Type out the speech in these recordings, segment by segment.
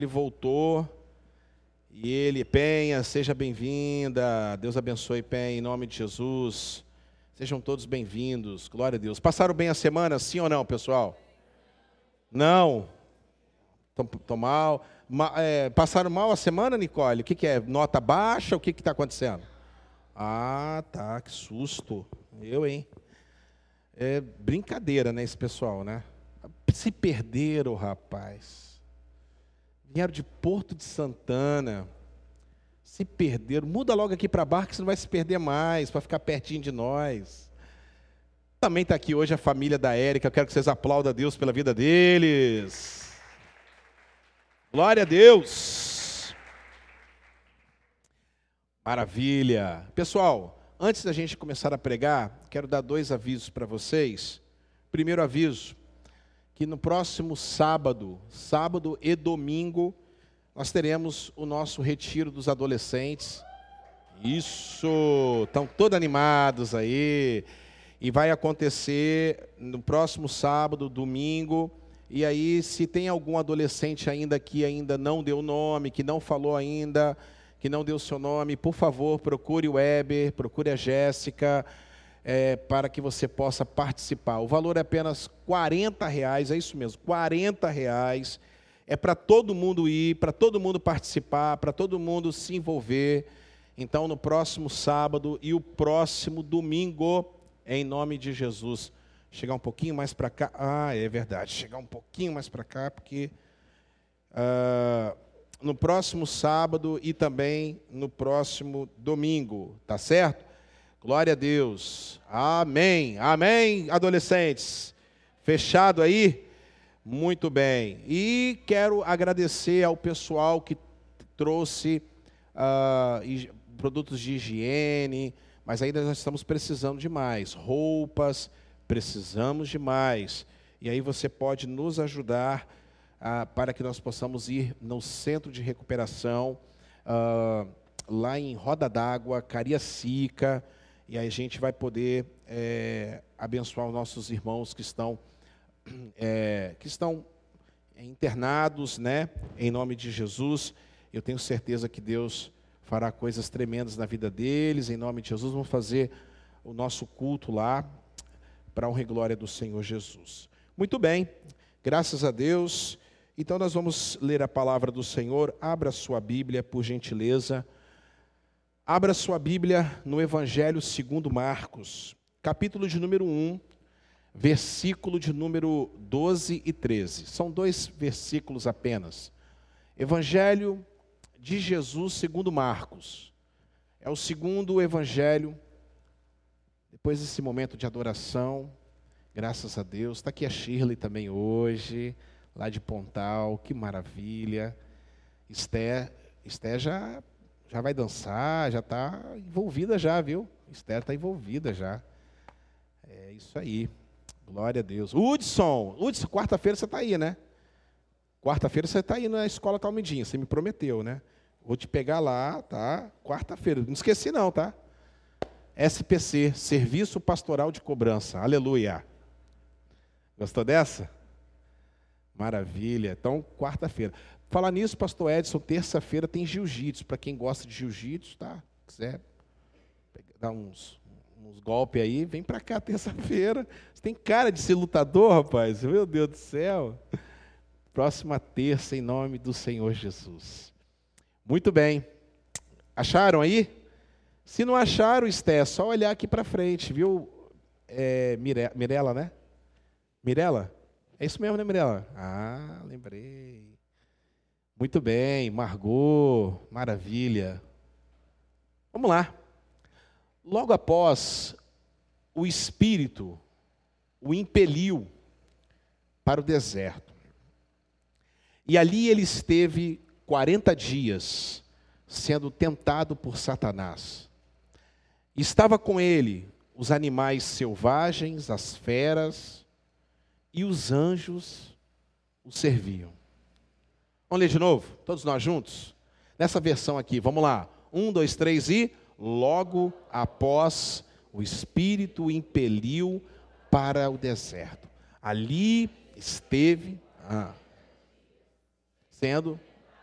Ele voltou. E ele, Penha, seja bem-vinda. Deus abençoe, Penha, em nome de Jesus. Sejam todos bem-vindos. Glória a Deus. Passaram bem a semana, sim ou não, pessoal? Não? Estão mal? Passaram mal a semana, Nicole? O que é? Nota baixa? O que está acontecendo? Ah, tá. Que susto. Hein? É brincadeira, né, esse pessoal, né? Se perderam, rapaz. Vieram de Porto de Santana. Se perderam. Muda logo aqui para Barra, que você não vai se perder mais, para ficar pertinho de nós. Também está aqui hoje a família da Érica. Eu quero que vocês aplaudam a Deus pela vida deles. Glória a Deus. Maravilha. Pessoal, antes da gente começar a pregar, quero dar 2 avisos para vocês. Primeiro aviso, que no próximo sábado e domingo, nós teremos o nosso retiro dos adolescentes. Isso, estão todos animados aí. E vai acontecer no próximo sábado, domingo. E aí, se tem algum adolescente ainda que ainda não deu nome, que não falou ainda, que não deu seu nome, por favor, procure o Weber, procure a Jéssica, para que você possa participar. O valor é apenas R$40, é isso mesmo, R$40. É para todo mundo ir, para todo mundo participar, para todo mundo se envolver. Então, no próximo sábado e o próximo domingo, em nome de Jesus. Chegar um pouquinho mais para cá. Ah, é verdade. Chegar um pouquinho mais para cá, porque no próximo sábado e também no próximo domingo. Tá certo? Glória a Deus. Amém. Amém, adolescentes. Fechado aí? Muito bem. E quero agradecer ao pessoal que trouxe produtos de higiene, mas ainda nós estamos precisando de mais. Roupas, precisamos de mais. E aí você pode nos ajudar para que nós possamos ir no centro de recuperação, lá em Roda d'Água, Cariacica, e aí a gente vai poder abençoar os nossos irmãos que estão internados, né? Em nome de Jesus. Eu tenho certeza que Deus fará coisas tremendas na vida deles. Em nome de Jesus, vamos fazer o nosso culto lá, para a honra e glória do Senhor Jesus. Muito bem, graças a Deus. Então nós vamos ler a palavra do Senhor. Abra sua Bíblia, por gentileza. Abra sua Bíblia no Evangelho segundo Marcos, capítulo de número 1, versículo de número 12 e 13. São 2 versículos apenas. Evangelho de Jesus segundo Marcos. É o segundo evangelho. Depois desse momento de adoração, graças a Deus. Está aqui a Shirley também hoje, lá de Pontal. Que maravilha. Esther já vai dançar, já está envolvida já, viu? Esther está envolvida já. É isso aí. Glória a Deus. Hudson, quarta-feira você está aí, né? Quarta-feira você está aí na escola Talmidinha, você me prometeu, né? Vou te pegar lá, tá? Quarta-feira, não esqueci não, tá? SPC, Serviço Pastoral de Cobrança, aleluia. Gostou dessa? Maravilha, então quarta-feira. Falar nisso, pastor Edson, terça-feira tem jiu-jitsu, para quem gosta de jiu-jitsu, tá? Quiser dar uns golpes aí, vem para cá terça-feira. Você tem cara de ser lutador, rapaz? Meu Deus do céu. Próxima terça, em nome do Senhor Jesus. Muito bem. Acharam aí? Se não acharam, Esté, é só olhar aqui para frente, viu? Mirela, né? Mirela? É isso mesmo, né, Mirela? Ah, lembrei. Muito bem, Margot, maravilha. Vamos lá. Logo após, o Espírito o impeliu para o deserto. E ali ele esteve 40 dias, sendo tentado por Satanás. Estava com ele os animais selvagens, as feras, e os anjos o serviam. Vamos ler de novo? Todos nós juntos? Nessa versão aqui, vamos lá. 1, 2, 3 e... Logo após, o Espírito o impeliu para o deserto. Ali esteve sendo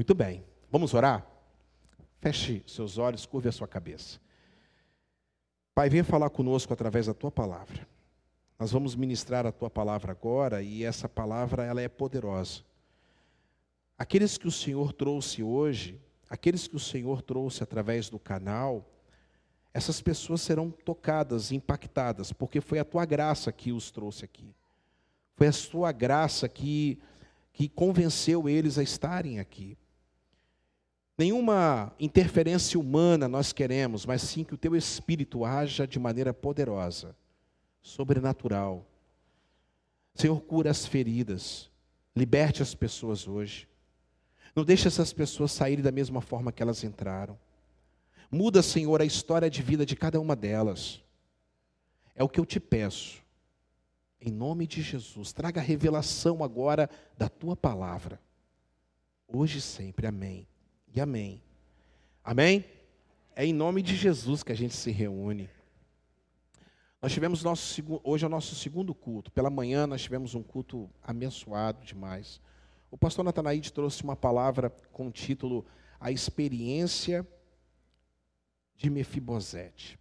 Muito bem, vamos orar? Feche seus olhos, curve a sua cabeça. Pai, venha falar conosco através da Tua palavra. Nós vamos ministrar a Tua palavra agora e essa palavra ela é poderosa. Aqueles que o Senhor trouxe hoje, aqueles que o Senhor trouxe através do canal, essas pessoas serão tocadas, impactadas, porque foi a Tua graça que os trouxe aqui. Foi a Tua graça que convenceu eles a estarem aqui. Nenhuma interferência humana nós queremos, mas sim que o Teu Espírito haja de maneira poderosa, sobrenatural. Senhor, cura as feridas, liberte as pessoas hoje. Não deixe essas pessoas saírem da mesma forma que elas entraram. Muda, Senhor, a história de vida de cada uma delas. É o que eu te peço. Em nome de Jesus, traga a revelação agora da Tua palavra. Hoje e sempre, amém. E amém. Amém? É em nome de Jesus que a gente se reúne. Nós tivemos hoje é o nosso segundo culto. Pela manhã nós tivemos um culto abençoado demais. O pastor Natanaide trouxe uma palavra com o título A Experiência de Mefibosete.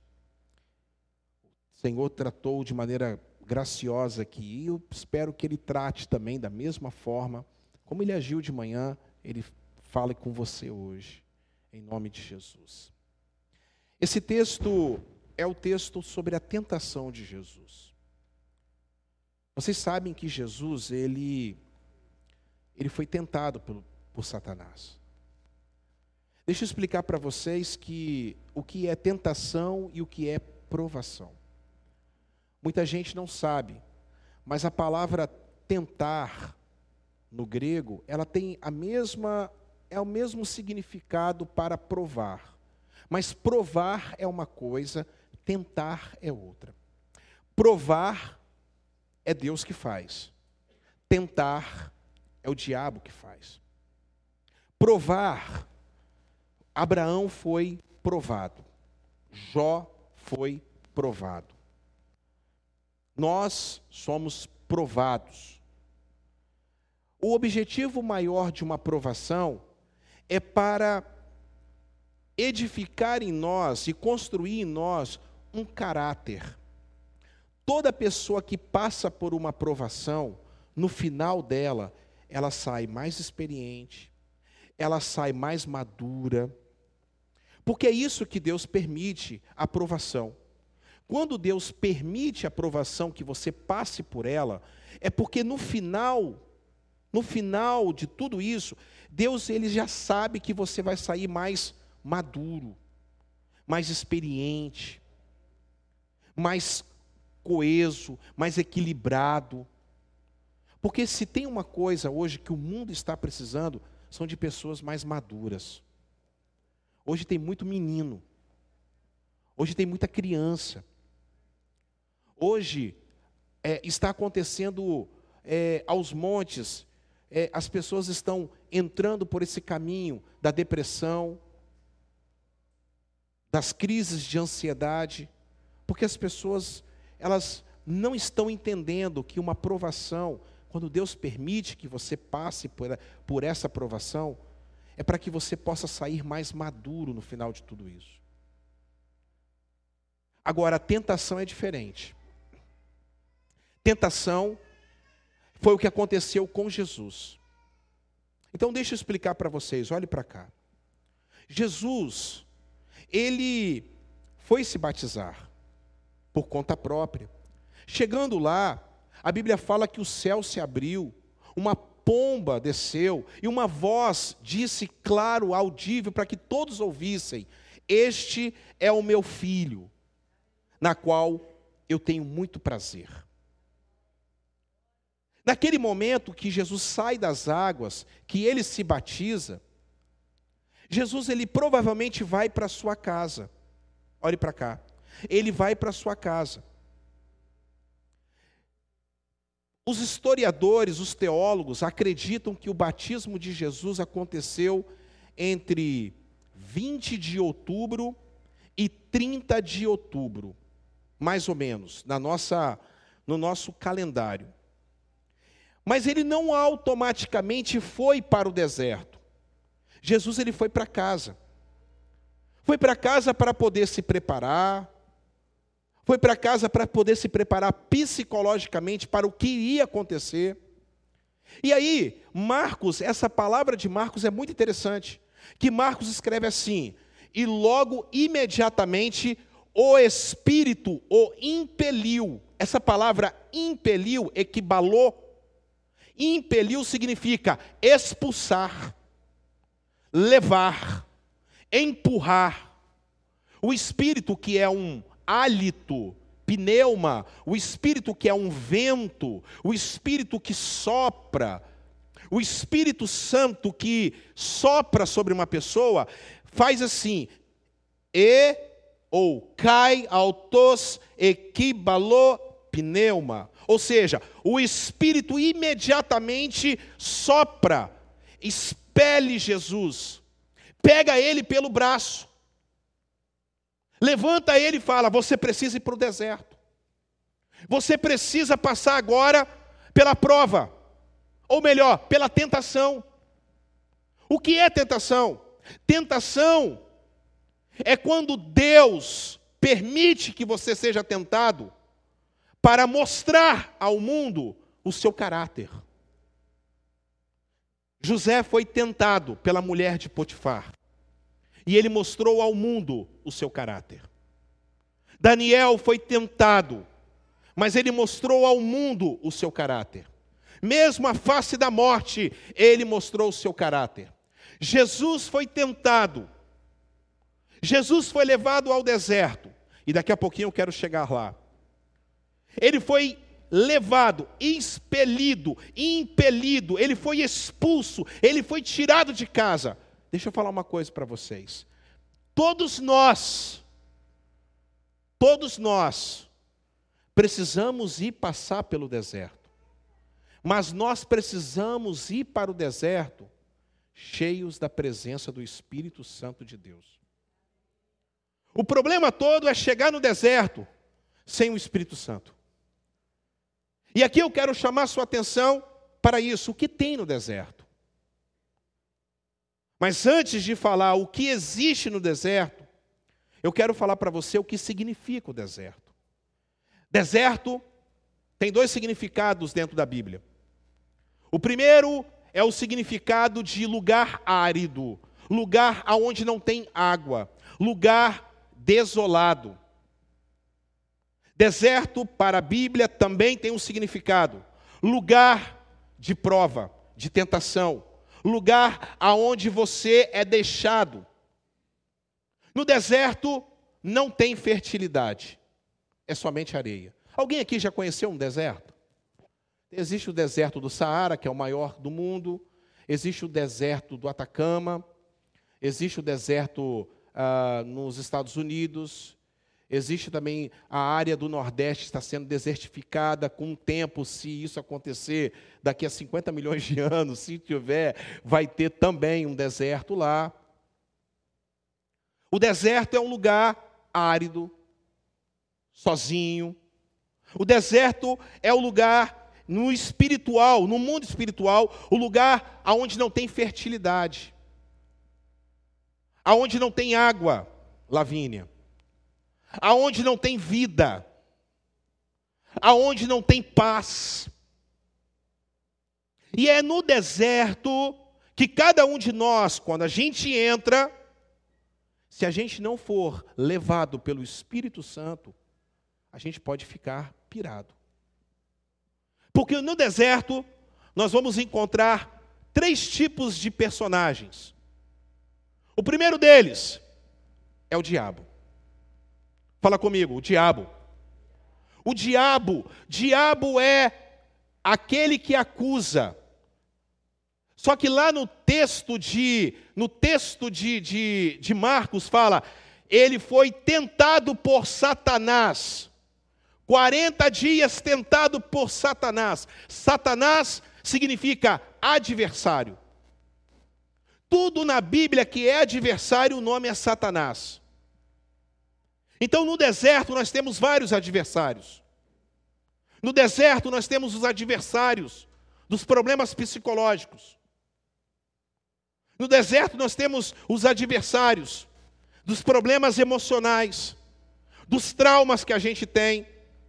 O Senhor tratou de maneira graciosa aqui. E eu espero que Ele trate também da mesma forma, como Ele agiu de manhã, Ele fale com você hoje, em nome de Jesus. Esse texto é o texto sobre a tentação de Jesus. Vocês sabem que Jesus, ele foi tentado por Satanás. Deixa eu explicar para vocês o que é tentação e o que é provação. Muita gente não sabe, mas a palavra tentar, no grego, ela tem o mesmo significado para provar. Mas provar é uma coisa, tentar é outra. Provar é Deus que faz. Tentar é o diabo que faz. Provar, Abraão foi provado. Jó foi provado. Nós somos provados. O objetivo maior de uma provação é para edificar em nós e construir em nós um caráter. Toda pessoa que passa por uma provação, no final dela, ela sai mais experiente, ela sai mais madura, porque é isso que Deus permite, a provação. Quando Deus permite a provação, que você passe por ela, é porque no final de tudo isso, Deus ele já sabe que você vai sair mais maduro, mais experiente, mais coeso, mais equilibrado. Porque se tem uma coisa hoje que o mundo está precisando, são de pessoas mais maduras. Hoje tem muito menino. Hoje tem muita criança. Hoje está acontecendo aos montes, as pessoas estão entrando por esse caminho da depressão, das crises de ansiedade, porque as pessoas, elas não estão entendendo que uma provação, quando Deus permite que você passe por essa provação, é para que você possa sair mais maduro no final de tudo isso. Agora, a tentação é diferente. Tentação foi o que aconteceu com Jesus. Então deixa eu explicar para vocês, olhe para cá. Jesus, ele foi se batizar por conta própria. Chegando lá, a Bíblia fala que o céu se abriu, uma pomba desceu e uma voz disse claro, audível, para que todos ouvissem: este é o meu filho, na qual eu tenho muito prazer. Naquele momento que Jesus sai das águas, que ele se batiza, Jesus ele provavelmente vai para a sua casa. Olhe para cá. Ele vai para a sua casa. Os historiadores, os teólogos, acreditam que o batismo de Jesus aconteceu entre 20 de outubro e 30 de outubro, mais ou menos, no nosso calendário. Mas ele não automaticamente foi para o deserto. Jesus ele foi para casa. Foi para casa para poder se preparar. Foi para casa para poder se preparar psicologicamente para o que iria acontecer. E aí, Marcos, essa palavra de Marcos é muito interessante. Que Marcos escreve assim: e logo, imediatamente, o Espírito o impeliu. Essa palavra impeliu, equibalou. Impeliu significa expulsar, levar, empurrar. O Espírito, que é um hálito, pneuma, o Espírito que é um vento, o Espírito que sopra, o Espírito Santo que sopra sobre uma pessoa, faz assim, ou kai autos equibalo pneuma. Ou seja, o Espírito imediatamente sopra, expele Jesus, pega ele pelo braço, levanta ele e fala: você precisa ir para o deserto. Você precisa passar agora pela prova. Ou melhor, pela tentação. O que é tentação? Tentação é quando Deus permite que você seja tentado para mostrar ao mundo o seu caráter. José foi tentado pela mulher de Potifar. E ele mostrou ao mundo o seu caráter. Daniel foi tentado, mas ele mostrou ao mundo o seu caráter. Mesmo à face da morte, ele mostrou o seu caráter. Jesus foi tentado. Jesus foi levado ao deserto. E daqui a pouquinho eu quero chegar lá. Ele foi levado, expelido, impelido, ele foi expulso, ele foi tirado de casa. Deixa eu falar uma coisa para vocês. Todos nós precisamos ir passar pelo deserto. Mas nós precisamos ir para o deserto cheios da presença do Espírito Santo de Deus. O problema todo é chegar no deserto sem o Espírito Santo. E aqui eu quero chamar sua atenção para isso. O que tem no deserto? Mas antes de falar o que existe no deserto, eu quero falar para você o que significa o deserto. Deserto tem dois significados dentro da Bíblia. O primeiro é o significado de lugar árido, lugar onde não tem água, lugar desolado. Deserto, para a Bíblia, também tem um significado. Lugar de prova, de tentação. Lugar aonde você é deixado. No deserto, não tem fertilidade. É somente areia. Alguém aqui já conheceu um deserto? Existe o deserto do Saara, que é o maior do mundo. Existe o deserto do Atacama. Existe o deserto nos Estados Unidos. Existe também a área do Nordeste que está sendo desertificada. Com o tempo, se isso acontecer, daqui a 50 milhões de anos, se tiver, vai ter também um deserto lá. O deserto é um lugar árido, sozinho. O deserto é o lugar no espiritual, no mundo espiritual, o lugar onde não tem fertilidade, aonde não tem água, Lavínia, aonde não tem vida, aonde não tem paz. E é no deserto que cada um de nós, quando a gente entra, se a gente não for levado pelo Espírito Santo, a gente pode ficar pirado. Porque no deserto, nós vamos encontrar 3 tipos de personagens. O primeiro deles é o diabo. Fala comigo, o diabo. O diabo é aquele que acusa. Só que lá no texto de Marcos fala, ele foi tentado por Satanás. 40 dias tentado por Satanás. Satanás significa adversário. Tudo na Bíblia que é adversário, o nome é Satanás. Então, no deserto, nós temos vários adversários. No deserto, nós temos os adversários dos problemas psicológicos. No deserto nós temos os adversários, dos problemas emocionais, dos traumas que a gente tem.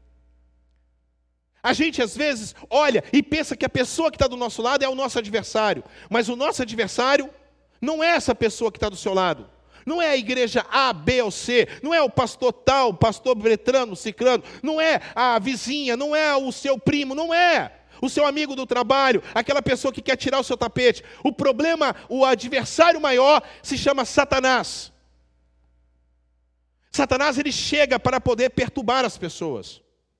A gente às vezes olha e pensa que a pessoa que está do nosso lado é o nosso adversário, mas o nosso adversário não é essa pessoa que está do seu lado. Não é a igreja A, B ou C, não é o pastor tal, pastor Bretrano, Cicrano, não é a vizinha, não é o seu primo, não é o seu amigo do trabalho, aquela pessoa que quer tirar o seu tapete. O problema, o adversário maior se chama Satanás. Satanás, ele chega para poder perturbar as pessoas.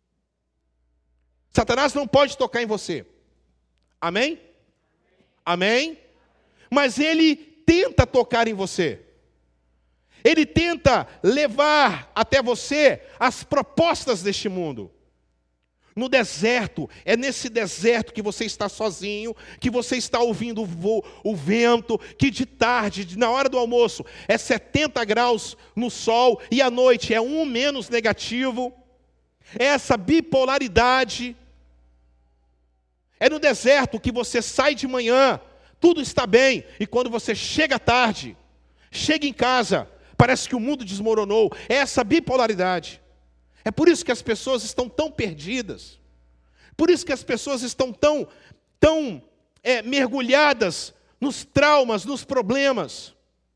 Satanás não pode tocar em você. Amém? Amém? Mas ele tenta tocar em você. Ele tenta levar até você as propostas deste mundo. No deserto, é nesse deserto que você está sozinho, que você está ouvindo o vento, que de tarde, na hora do almoço, é 70 graus no sol, e à noite é menos negativo. É essa bipolaridade. É no deserto que você sai de manhã, tudo está bem, e quando você chega à tarde, chega em casa, parece que o mundo desmoronou. É essa bipolaridade. É por isso que as pessoas estão tão perdidas. Por isso que as pessoas estão tão mergulhadas nos traumas, nos problemas.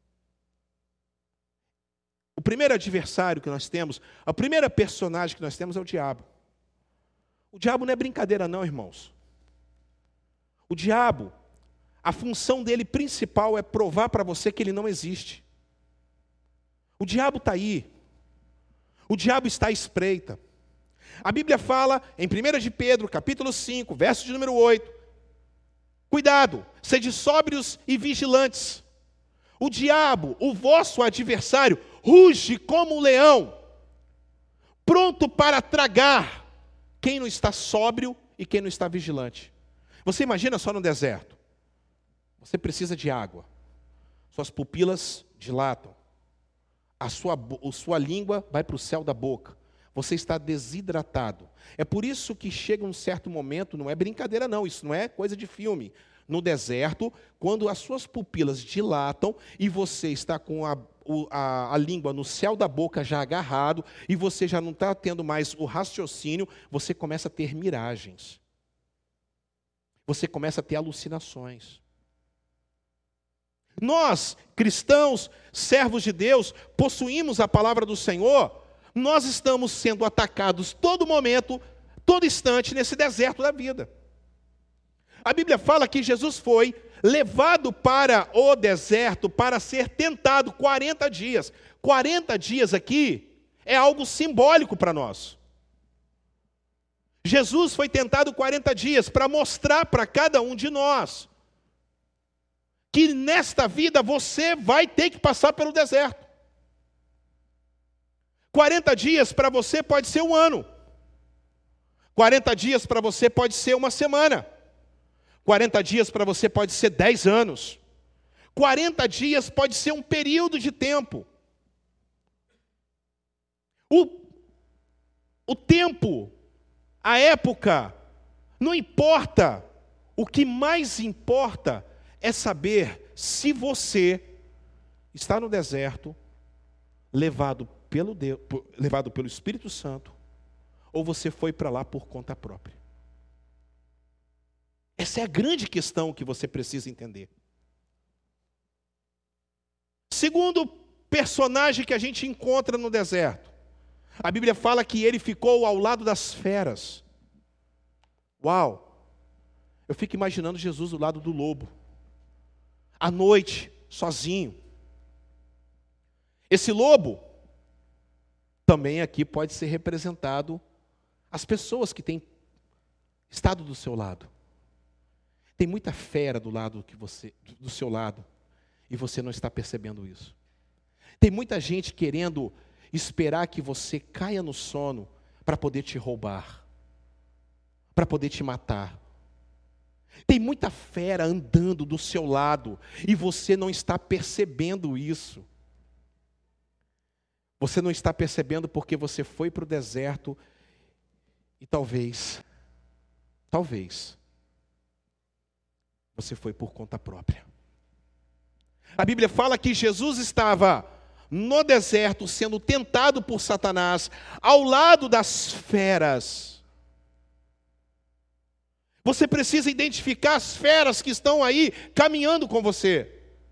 O primeiro adversário que nós temos, a primeira personagem que nós temos é o diabo. O diabo não é brincadeira não, irmãos. O diabo, a função dele principal é provar para você que ele não existe. O diabo está aí. O diabo está à espreita. A Bíblia fala, em 1 de Pedro, capítulo 5, verso de número 8. Cuidado, sede sóbrios e vigilantes. O diabo, o vosso adversário, ruge como um leão, pronto para tragar quem não está sóbrio e quem não está vigilante. Você imagina só no deserto. Você precisa de água. Suas pupilas dilatam. A sua língua vai para o céu da boca. Você está desidratado. É por isso que chega um certo momento, não é brincadeira não, isso não é coisa de filme. No deserto, quando as suas pupilas dilatam e você está com a língua no céu da boca já agarrado e você já não está tendo mais o raciocínio, você começa a ter miragens. Você começa a ter alucinações. Nós, cristãos, servos de Deus, possuímos a palavra do Senhor, nós estamos sendo atacados todo momento, todo instante nesse deserto da vida. A Bíblia fala que Jesus foi levado para o deserto para ser tentado 40 dias. 40 dias aqui é algo simbólico para nós. Jesus foi tentado 40 dias para mostrar para cada um de nós que nesta vida você vai ter que passar pelo deserto. 40 dias para você pode ser um ano. 40 dias para você pode ser uma semana. 40 dias para você pode ser 10 anos. 40 dias pode ser um período de tempo. O tempo, a época, não importa. O que mais importa é saber se você está no deserto, levado pelo Espírito Santo, ou você foi para lá por conta própria. Essa é a grande questão que você precisa entender. Segundo personagem que a gente encontra no deserto, a Bíblia fala que ele ficou ao lado das feras. Uau! Eu fico imaginando Jesus do lado do lobo, à noite, sozinho. Esse lobo também aqui pode ser representado as pessoas que têm estado do seu lado. Tem muita fera do seu lado, e você não está percebendo isso. Tem muita gente querendo esperar que você caia no sono para poder te roubar, para poder te matar. Tem muita fera andando do seu lado e você não está percebendo isso. Você não está percebendo porque você foi para o deserto e talvez, você foi por conta própria. A Bíblia fala que Jesus estava no deserto sendo tentado por Satanás, ao lado das feras. Você precisa identificar as feras que estão aí caminhando com você.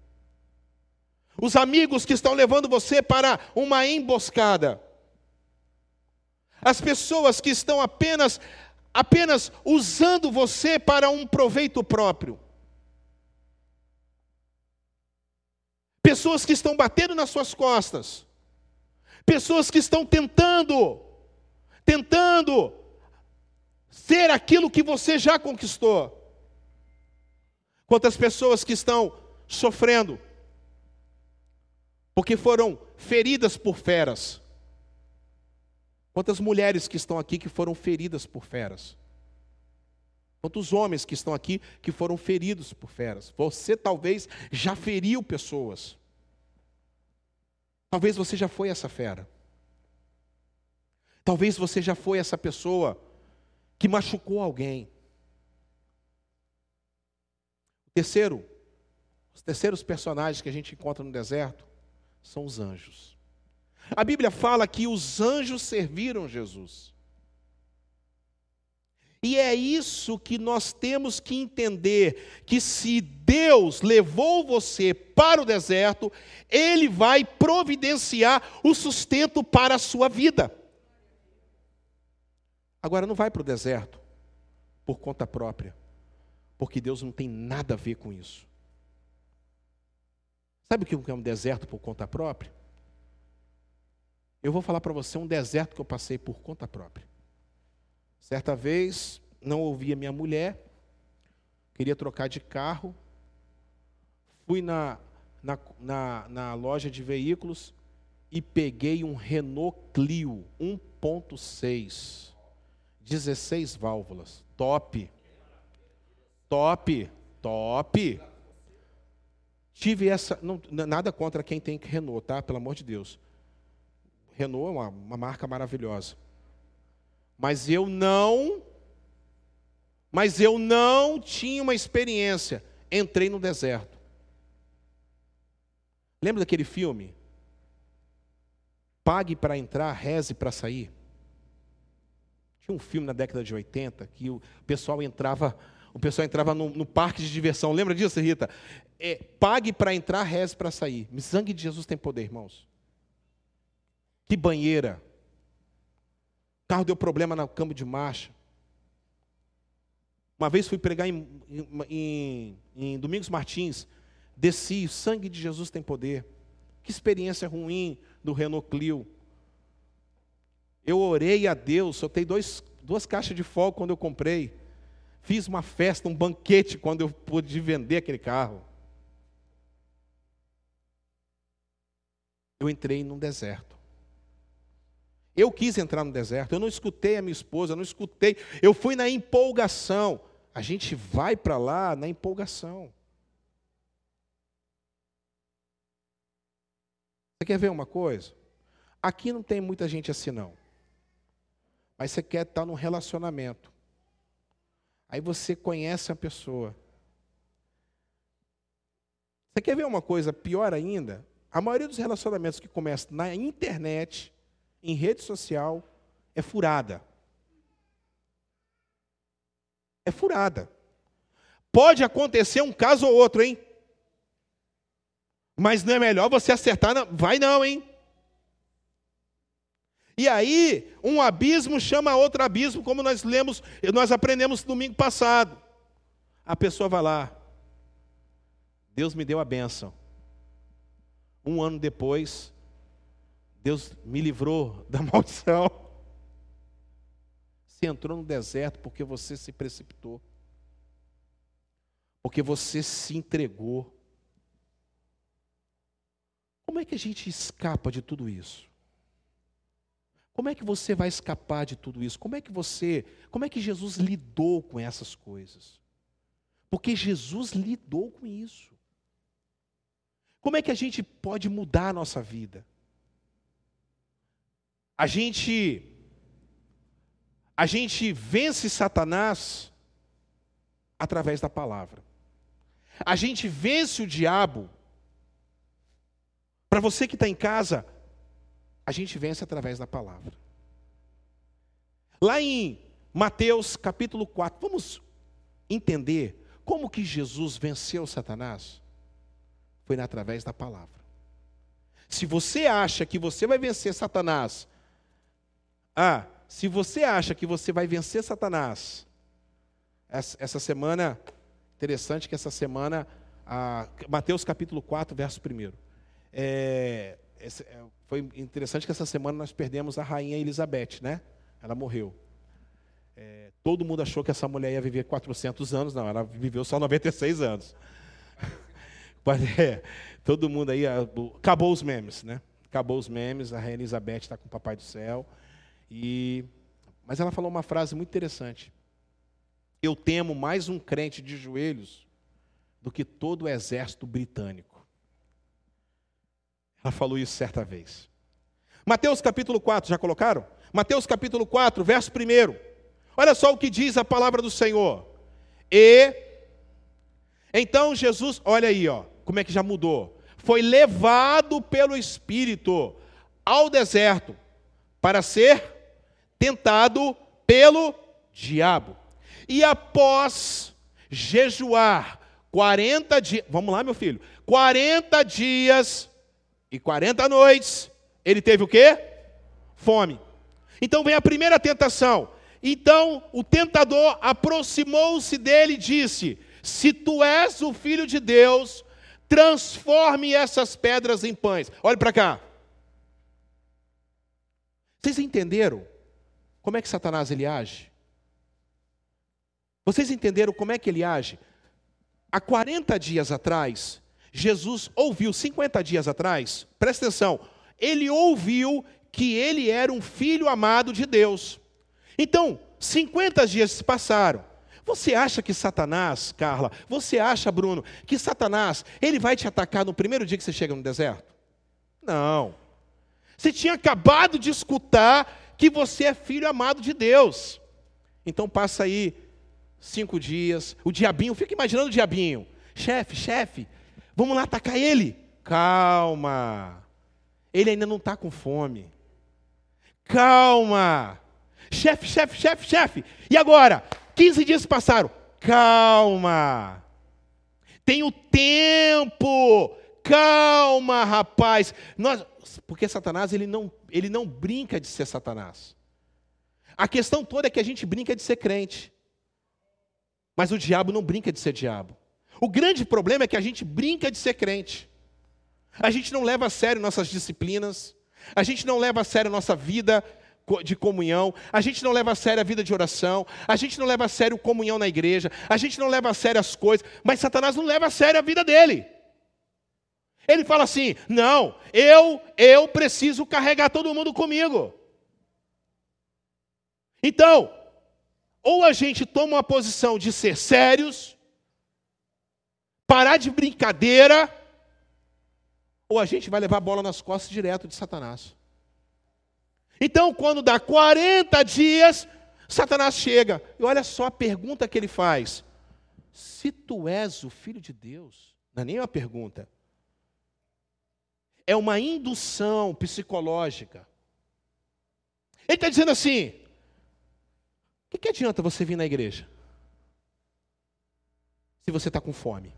Os amigos que estão levando você para uma emboscada. As pessoas que estão apenas usando você para um proveito próprio. Pessoas que estão batendo nas suas costas. Pessoas que estão tentando ser aquilo que você já conquistou. Quantas pessoas que estão sofrendo porque foram feridas por feras. Quantas mulheres que estão aqui que foram feridas por feras. Quantos homens que estão aqui que foram feridos por feras. Você talvez já feriu pessoas. Talvez você já foi essa fera. Talvez você já foi essa pessoa que machucou alguém. Os terceiros personagens que a gente encontra no deserto são os anjos. A Bíblia fala que os anjos serviram Jesus. E é isso que nós temos que entender, que se Deus levou você para o deserto, Ele vai providenciar o sustento para a sua vida. Agora, não vai para o deserto por conta própria, porque Deus não tem nada a ver com isso. Sabe o que é um deserto por conta própria? Eu vou falar para você um deserto que eu passei por conta própria. Certa vez, não ouvia minha mulher, queria trocar de carro, fui na loja de veículos e peguei um Renault Clio 1.6, 16 válvulas, top. Tive essa, nada contra quem tem Renault, tá? Pelo amor de Deus. Renault é uma marca maravilhosa. Mas eu não tinha uma experiência. Entrei no deserto. Lembra daquele filme? Pague para entrar, reze para sair. Tinha um filme na década de 80 que o pessoal entrava no parque de diversão. Lembra disso, Rita? Pague para entrar, reze para sair. O sangue de Jesus tem poder, irmãos. Que banheira. O carro deu problema no câmbio de marcha. Uma vez fui pregar em Domingos Martins. Desci, o sangue de Jesus tem poder. Que experiência ruim do Renault Clio. Eu orei a Deus, soltei duas caixas de fogo quando eu comprei. Fiz uma festa, um banquete quando eu pude vender aquele carro. Eu entrei num deserto. Eu quis entrar no deserto, eu não escutei a minha esposa, eu fui na empolgação. A gente vai para lá na empolgação. Você quer ver uma coisa? Aqui não tem muita gente assim não. Mas você quer estar num relacionamento. Aí você conhece a pessoa. Você quer ver uma coisa pior ainda? A maioria dos relacionamentos que começam na internet, em rede social, é furada. É furada. Pode acontecer um caso ou outro, hein? Mas não é melhor você acertar? Não. Vai não, hein? E aí, um abismo chama outro abismo, como nós aprendemos domingo passado. A pessoa vai lá. Deus me deu a bênção. Um ano depois, Deus me livrou da maldição. Você entrou no deserto porque você se precipitou. Porque você se entregou. Como é que a gente escapa de tudo isso? Como é que você vai escapar de tudo isso? Como é que Jesus lidou com essas coisas? Porque Jesus lidou com isso. Como é que a gente pode mudar a nossa vida? A gente vence Satanás através da palavra. A gente vence o diabo Para você que está em casa, a gente vence através da palavra. Lá em Mateus capítulo 4, vamos entender como que Jesus venceu Satanás? Foi através da palavra. Se você acha que você vai vencer Satanás, se você acha que você vai vencer Satanás, essa semana, interessante que essa semana, Mateus capítulo 4, verso 1. Foi interessante que essa semana nós perdemos a rainha Elizabeth, né? Ela morreu. Todo mundo achou que essa mulher ia viver 400 anos, não, ela viveu só 96 anos. Todo mundo aí, acabou os memes, né? Acabou os memes, a rainha Elizabeth está com o Papai do Céu. Mas ela falou uma frase muito interessante. Eu temo mais um crente de joelhos do que todo o exército britânico. Ela falou isso certa vez. Mateus capítulo 4, já colocaram? Mateus capítulo 4, verso 1. Olha só o que diz a palavra do Senhor. Então Jesus, olha aí, como é que já mudou. Foi levado pelo Espírito ao deserto para ser tentado pelo diabo. E após jejuar 40 dias, vamos lá, meu filho, 40 dias e 40 noites, ele teve o quê? Fome. Então vem a primeira tentação. Então o tentador aproximou-se dele e disse: se tu és o Filho de Deus, transforme essas pedras em pães. Olhe para cá. Vocês entenderam como é que Satanás ele age? Vocês entenderam como é que ele age? Há 40 dias atrás, Jesus ouviu, 50 dias atrás, presta atenção, ele ouviu que ele era um filho amado de Deus. Então, 50 dias se passaram. Você acha que Satanás, Carla, você acha, Bruno, que Satanás, ele vai te atacar no primeiro dia que você chega no deserto? Não. Você tinha acabado de escutar que você é filho amado de Deus. Então passa aí 5 dias, o diabinho, fica imaginando o diabinho. Chefe, vamos lá atacar ele. Calma, ele ainda não está com fome. Calma. Chefe. E agora? 15 dias passaram. Calma. Tem o tempo. Calma, rapaz. Porque Satanás, ele não brinca de ser Satanás. A questão toda é que a gente brinca de ser crente. Mas o diabo não brinca de ser diabo. O grande problema é que a gente brinca de ser crente. A gente não leva a sério nossas disciplinas. A gente não leva a sério nossa vida de comunhão, a gente não leva a sério a vida de oração, a gente não leva a sério comunhão na igreja, a gente não leva a sério as coisas, mas Satanás não leva a sério a vida dele. Ele fala assim: não, eu preciso carregar todo mundo comigo. Então, ou a gente toma uma posição de ser sérios, parar de brincadeira, ou a gente vai levar a bola nas costas direto de Satanás. Então, quando dá 40 dias, Satanás chega. E olha só a pergunta que ele faz. Se tu és o Filho de Deus, não é nem uma pergunta. É uma indução psicológica. Ele está dizendo assim: o que adianta você vir na igreja se você está com fome?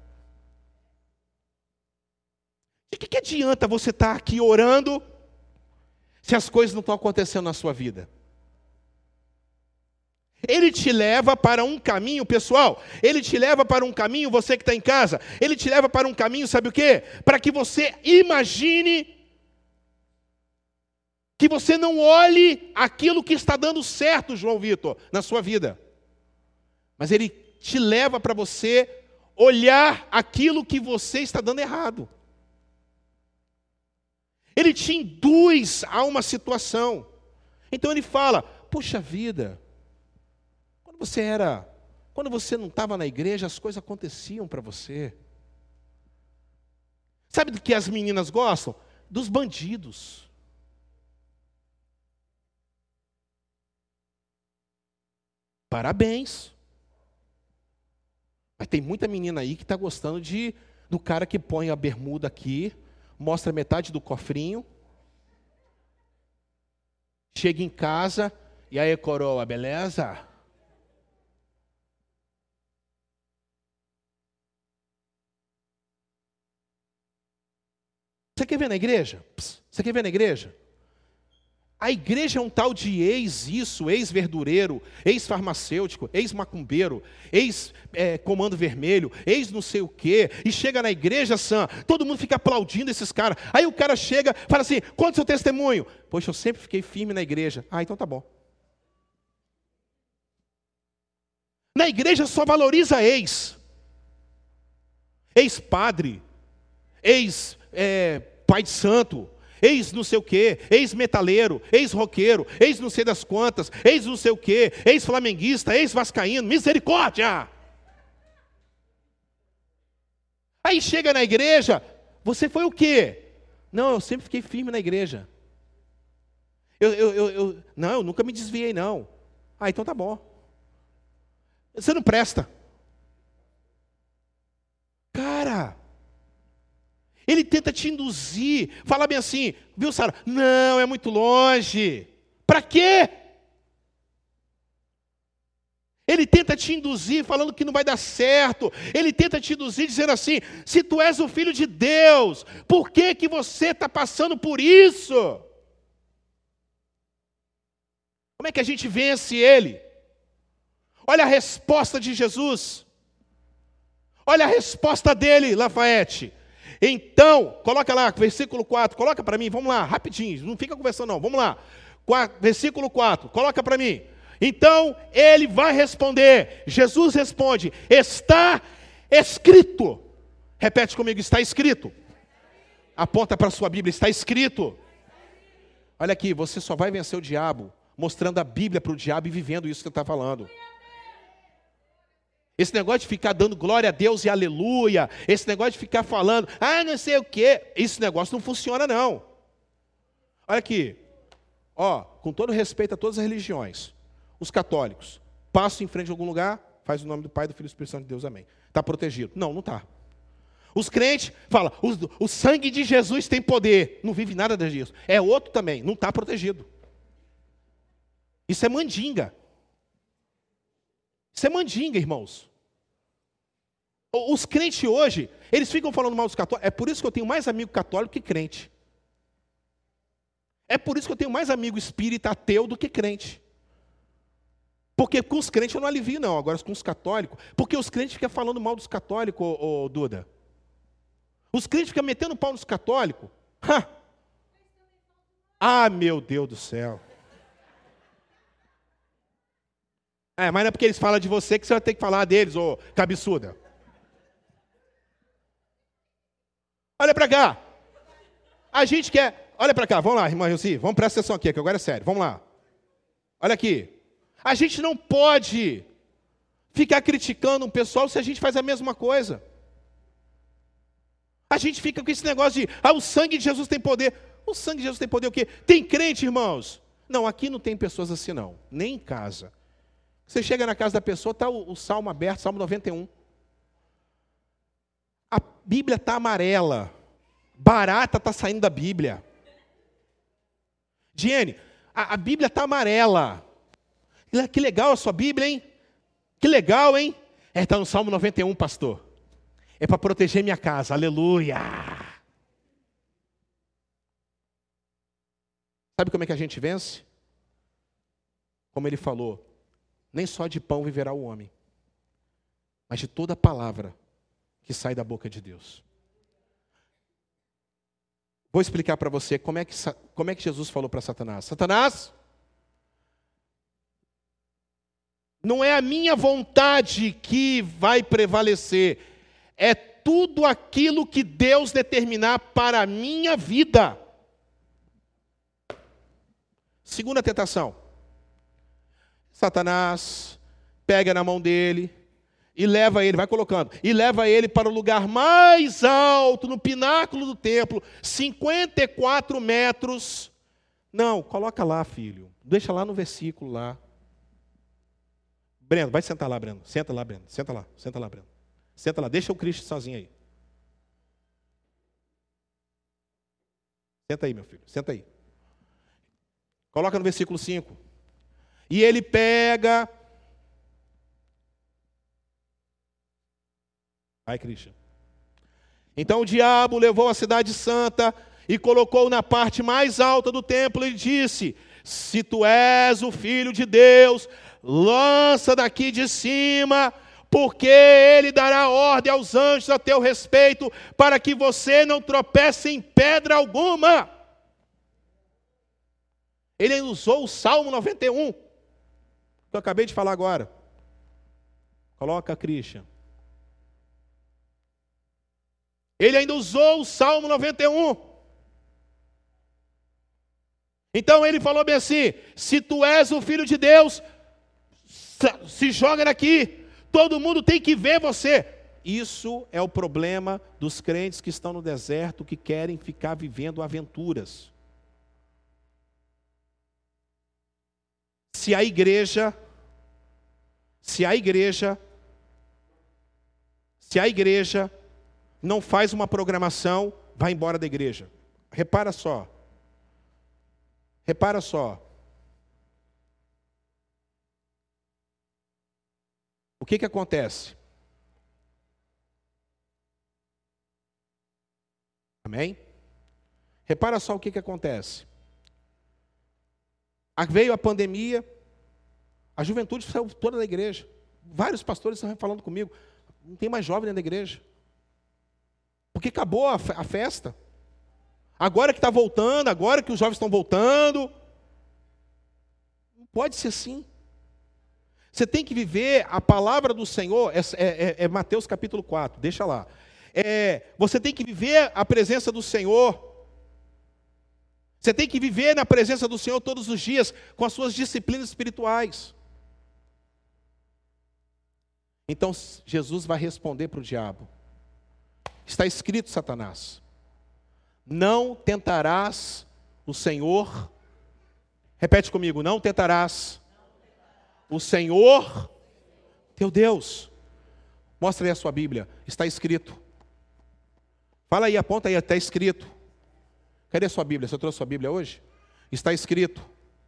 O que adianta você estar aqui orando se as coisas não estão acontecendo na sua vida? Ele te leva para um caminho, pessoal, ele te leva para um caminho, você que está em casa, ele te leva para um caminho, sabe o quê? Para que você imagine, que você não olhe aquilo que está dando certo, João Vitor, na sua vida. Mas ele te leva para você olhar aquilo que você está dando errado. Ele te induz a uma situação. Então ele fala: puxa vida, quando você não estava na igreja, as coisas aconteciam para você. Sabe do que as meninas gostam? Dos bandidos. Parabéns. Mas tem muita menina aí que está gostando do cara que põe a bermuda aqui, mostra metade do cofrinho, chega em casa, e aí, coroa, beleza? Você quer ver na igreja? Você quer ver na igreja? A igreja é um tal de ex-isso, ex-verdureiro, ex-farmacêutico, ex-macumbeiro, ex-comando vermelho, ex-não sei o quê. E chega na igreja, todo mundo fica aplaudindo esses caras. Aí o cara chega e fala assim, conta o seu testemunho. Poxa, eu sempre fiquei firme na igreja. Ah, então tá bom. Na igreja só valoriza ex. Ex-padre, ex-pai de santo. Ex não sei o quê, ex-metaleiro, ex-roqueiro, ex não sei das quantas, ex não sei o quê, ex-flamenguista, ex-vascaíno, misericórdia! Aí chega na igreja, você foi o quê? Não, eu sempre fiquei firme na igreja. Não, eu nunca me desviei não. Ah, então tá bom. Você não presta. Cara... Ele tenta te induzir, fala bem assim, viu, Sara? Não, é muito longe. Para quê? Ele tenta te induzir falando que não vai dar certo. Ele tenta te induzir dizendo assim, se tu és o filho de Deus, por que que você está passando por isso? Como é que a gente vence ele? Olha a resposta de Jesus. Olha a resposta dele, Lafayette. Então, coloca lá, versículo 4, coloca para mim, vamos lá, rapidinho, não fica conversando não, vamos lá. Versículo 4, coloca para mim. Então, ele vai responder, Jesus responde, está escrito. Repete comigo, está escrito. Aponta para a sua Bíblia, está escrito. Olha aqui, você só vai vencer o diabo mostrando a Bíblia para o diabo e vivendo isso que ele está falando. Esse negócio de ficar dando glória a Deus e aleluia, esse negócio de ficar falando, não sei o quê, esse negócio não funciona não. Olha aqui, com todo respeito a todas as religiões, os católicos, passam em frente a algum lugar, faz o nome do Pai, do Filho e do Espírito Santo de Deus, amém. Está protegido? Não, não está. Os crentes falam, o sangue de Jesus tem poder, não vive nada disso. É outro também, não está protegido. Isso é mandinga. Isso é mandinga, irmãos. Os crentes hoje, eles ficam falando mal dos católicos. É por isso que eu tenho mais amigo católico que crente. É por isso que eu tenho mais amigo espírita ateu do que crente. Porque com os crentes eu não alivio, não. Agora com os católicos. Porque os crentes ficam falando mal dos católicos, Duda. Os crentes ficam metendo pau nos católicos. Ah, meu Deus do céu. Mas não é porque eles falam de você que você vai ter que falar deles, ô cabeçuda. Olha para cá. A gente quer... Olha para cá, vamos lá, irmã Josi. Vamos prestar atenção aqui, que agora é sério. Vamos lá. Olha aqui. A gente não pode ficar criticando um pessoal se a gente faz a mesma coisa. A gente fica com esse negócio de, o sangue de Jesus tem poder. O sangue de Jesus tem poder o quê? Tem crente, irmãos? Não, aqui não tem pessoas assim não. Nem em casa. Você chega na casa da pessoa, está o salmo aberto, Salmo 91. A Bíblia está amarela. Barata está saindo da Bíblia. Diene, a Bíblia está amarela. Que legal a sua Bíblia, hein? Que legal, hein? Está no Salmo 91, pastor. É para proteger minha casa, aleluia. Sabe como é que a gente vence? Como ele falou, nem só de pão viverá o homem, mas de toda palavra que sai da boca de Deus. Vou explicar para você como é que Jesus falou para Satanás. Satanás, não é a minha vontade que vai prevalecer, é tudo aquilo que Deus determinar para a minha vida. Segunda tentação. Satanás pega na mão dele e leva ele, vai colocando, e leva ele para o lugar mais alto, no pináculo do templo, 54 metros. Não, coloca lá, filho. Deixa lá no versículo lá. Breno, vai sentar lá, Breno. Senta lá, Breno. Senta lá, Breno. Senta lá, deixa o Cristo sozinho aí. Senta aí, meu filho, senta aí. Coloca no versículo 5. E ele pega... Vai, Cristian. Então o diabo levou a cidade santa e colocou na parte mais alta do templo e disse: se tu és o Filho de Deus, lança daqui de cima, porque ele dará ordem aos anjos a teu respeito, para que você não tropece em pedra alguma. Ele usou o Salmo 91, que eu acabei de falar agora. Coloca, Christian. Ele ainda usou o Salmo 91. Então ele falou bem assim: se tu és o Filho de Deus, se joga daqui, todo mundo tem que ver você. Isso é o problema dos crentes que estão no deserto, que querem ficar vivendo aventuras. Se a igreja não faz uma programação, vai embora da igreja. Repara só. O que acontece? Amém? Repara só o que acontece. Veio a pandemia, a juventude saiu toda da igreja. Vários pastores estão falando comigo: não tem mais jovem dentro da igreja. Porque acabou a festa. Agora que está voltando, agora que os jovens estão voltando. Não pode ser assim. Você tem que viver a palavra do Senhor, é Mateus capítulo 4, deixa lá. Você tem que viver a presença do Senhor. Você tem que viver na presença do Senhor todos os dias, com as suas disciplinas espirituais. Então Jesus vai responder para o diabo: está escrito, Satanás, não tentarás o Senhor. Repete comigo: não tentarás o Senhor teu Deus. Mostra aí a sua Bíblia, está escrito. Fala aí, aponta aí, está escrito. Cadê a sua Bíblia? Você trouxe a sua Bíblia hoje? Está escrito.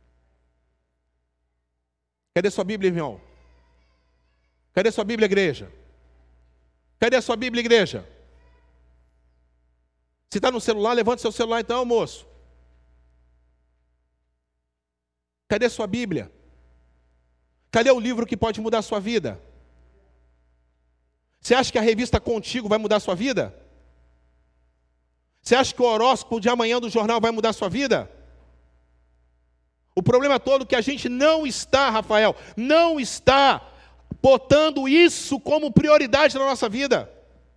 Cadê a sua Bíblia, irmão? Cadê a sua Bíblia, igreja? Cadê a sua Bíblia, igreja? Se está no celular, levante seu celular então, moço. Cadê a sua Bíblia? Cadê o livro que pode mudar a sua vida? Você acha que a revista Contigo vai mudar a sua vida? Você acha que o horóscopo de amanhã do jornal vai mudar a sua vida? O problema todo é que a gente não está, Rafael, não está botando isso como prioridade na nossa vida.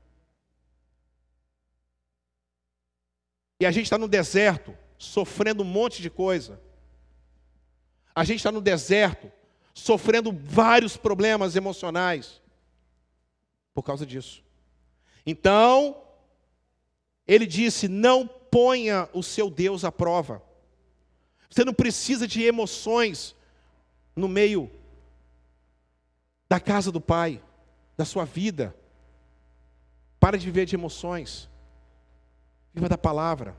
E a gente está no deserto, sofrendo um monte de coisa. A gente está no deserto, sofrendo vários problemas emocionais por causa disso. Então, ele disse: não ponha o seu Deus à prova. Você não precisa de emoções no meio da casa do Pai, da sua vida. Para de viver de emoções. Viva da palavra.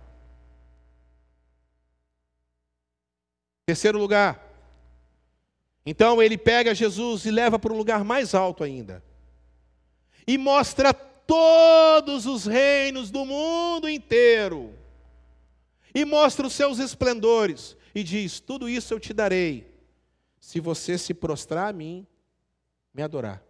Terceiro lugar. Então ele pega Jesus e leva para um lugar mais alto ainda. E mostra todos os reinos do mundo inteiro. E mostra os seus esplendores. E diz: tudo isso eu te darei, se você se prostrar a mim, me adorar.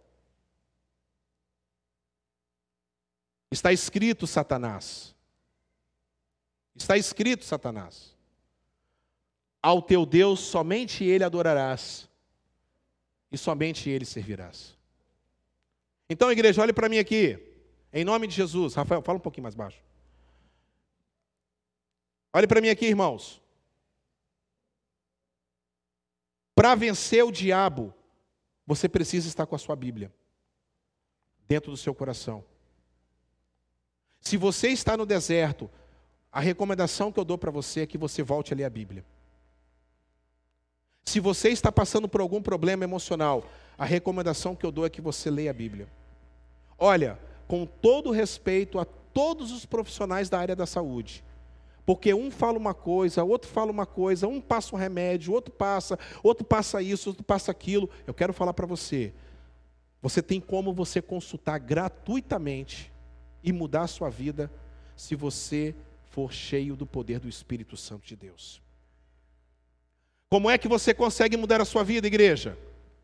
Está escrito, Satanás. Está escrito, Satanás. Ao teu Deus somente Ele adorarás, e somente Ele servirás. Então, igreja, olhe para mim aqui, em nome de Jesus. Rafael, fala um pouquinho mais baixo. Olhe para mim aqui, irmãos. Para vencer o diabo, você precisa estar com a sua Bíblia dentro do seu coração. Se você está no deserto, a recomendação que eu dou para você é que você volte a ler a Bíblia. Se você está passando por algum problema emocional, a recomendação que eu dou é que você leia a Bíblia. Olha, com todo respeito a todos os profissionais da área da saúde, Porque um fala uma coisa, outro fala uma coisa, um passa um remédio, outro passa isso, outro passa aquilo. Eu quero falar para você, você tem como você consultar gratuitamente e mudar a sua vida, se você for cheio do poder do Espírito Santo de Deus. Como é que você consegue mudar a sua vida, igreja?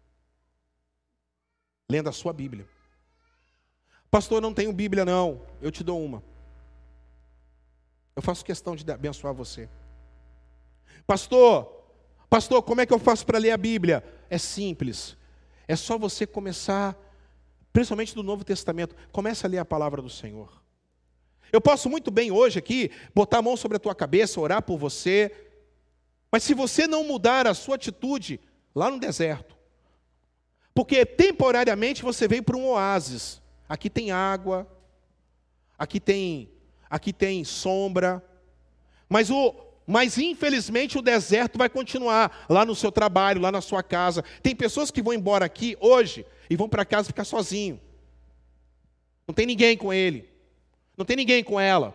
Lendo a sua Bíblia. Pastor, eu não tenho Bíblia não, eu te dou uma. Eu faço questão de abençoar você. Pastor, como é que eu faço para ler a Bíblia? É simples. É só você começar, principalmente do Novo Testamento, comece a ler a palavra do Senhor. Eu posso muito bem hoje aqui, botar a mão sobre a tua cabeça, orar por você, mas se você não mudar a sua atitude, lá no deserto, porque temporariamente você veio para um oásis, aqui tem água, aqui tem sombra, mas infelizmente o deserto vai continuar lá no seu trabalho, lá na sua casa. Tem pessoas que vão embora aqui hoje e vão para casa ficar sozinho. Não tem ninguém com ele, não tem ninguém com ela.